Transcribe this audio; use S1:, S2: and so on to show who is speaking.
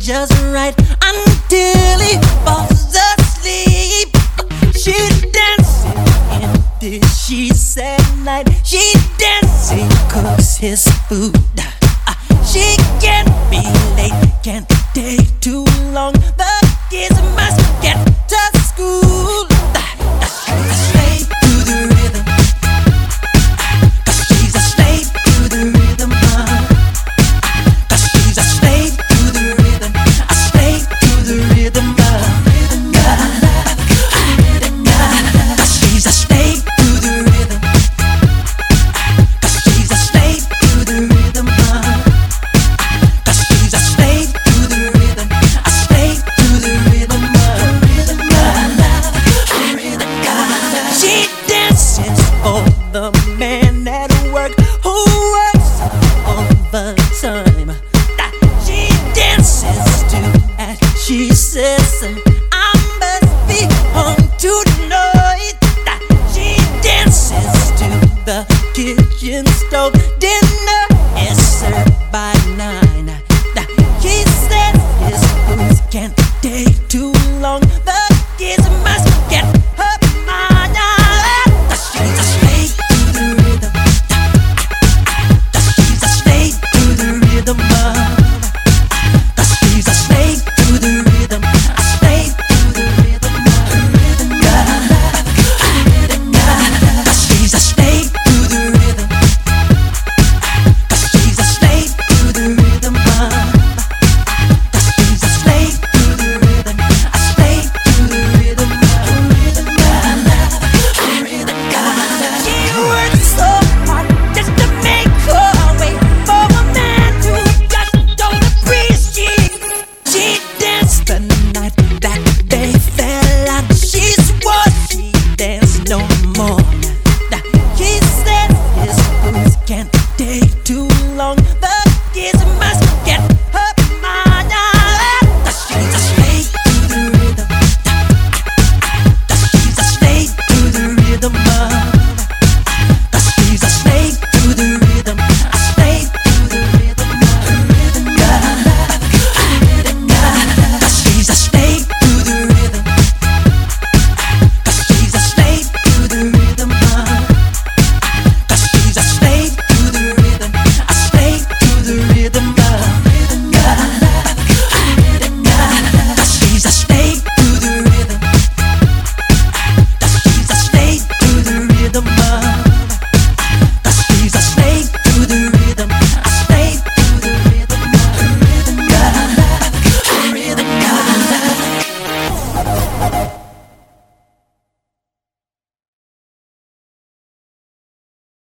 S1: just right until he falls asleep. She dances in the sheets at night. She dances, cooks his food. She can't be late, can't take too long. The kids must get to school. She's a slave to the rhythm. She's a slave to the rhythm. She's a slave to the rhythm. A slave to the rhythm. She's a slave to the rhythm. She's a slave to the rhythm. She's a slave to the rhythm. A slave to the rhythm. She dances for the man at work who works overtime. She dances to as she says, I must be home tonight. She dances to the kitchen stove. Dinner is served by 9. He says his foods can't take too long. The kids must get her mind. She's a slave to the rhythm. She's a slave to the rhythm. She's a slave to the rhythm. A slave to the rhythm. She's a slave to the rhythm. She's a slave to the rhythm. She's a slave to the rhythm. A slave to the rhythm. She works so hard just to make her way for a man who just don't appreciate. She danced the night that they fell out. She swore she danced no more. He says his foods can't take too long.